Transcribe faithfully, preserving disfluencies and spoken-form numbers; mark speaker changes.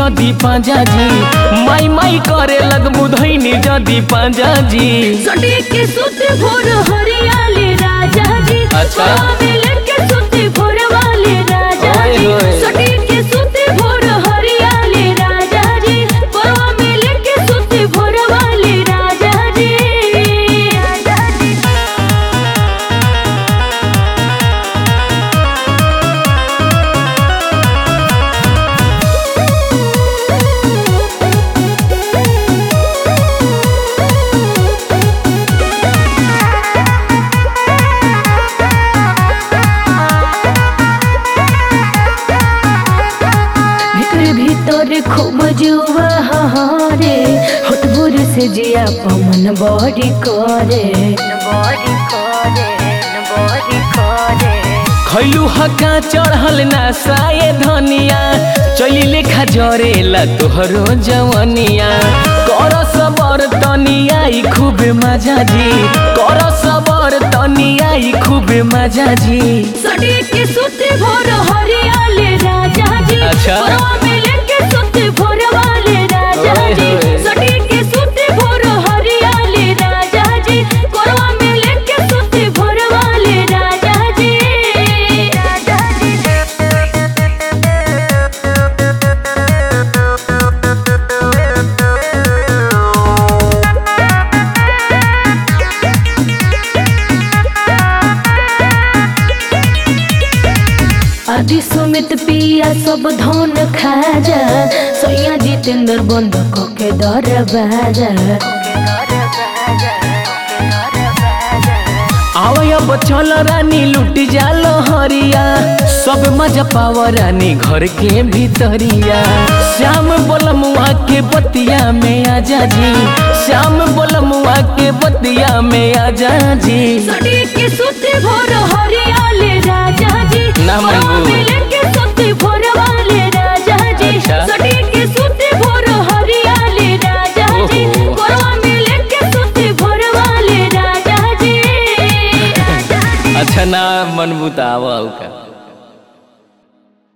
Speaker 1: जदी पांजा जी माई माई करे लग बुधैनी जदी पांजा जी
Speaker 2: सटी के सुत भोर हरियाली राजा जी
Speaker 1: अच्छा
Speaker 2: मिलन के सुत भोर वाले राजा जी सटी के सुत भोर हरियाली राजा जी परवा मिलन के सुत भोर वाले राजा जी राजा जी भीतर खूब जुआ हारे हटबुर से जिया पमन बड़ी करे बड़ी करे बड़ी करे
Speaker 1: खैलू हका चढ़ल ना साये धनिया चली लेखा जरेला तोहरो जवनिया कर सबर तनिया ई खूब मजा जी कर सबर तनिया ई खूब मजा जी
Speaker 2: सटी के सुत भोर हरियाले राजा जी
Speaker 1: अच्छा
Speaker 2: मिलन के सुत भोर वाले राजा जी सटी के सुत भोर हरियाले राजा जी कोरवा मिलन के सुत भोर वाले राजा जी राजा जी आदि सुमित पिया सब धन खा जा सैया जितेंद्र बंद के दरवाजा
Speaker 1: आवय बचल रानी लुट जाल हरिया सब मजा पाव रानी घर के भीतरिया श्याम बोलमुआ के बतिया में आजा जी श्याम बोलमुआ के बतिया में आजा जी
Speaker 2: सटी के सुत भोर हरियाले राजा जी
Speaker 1: ना मनबू
Speaker 2: मिलन के सुत भोर वाले राजा जी
Speaker 1: अच्छा।
Speaker 2: सटी के सुत भोर हरियाले राजा जी कोरवा मिलन के सुत भोर वाले राजा जी
Speaker 1: अच्छा ना मनबू त आवा का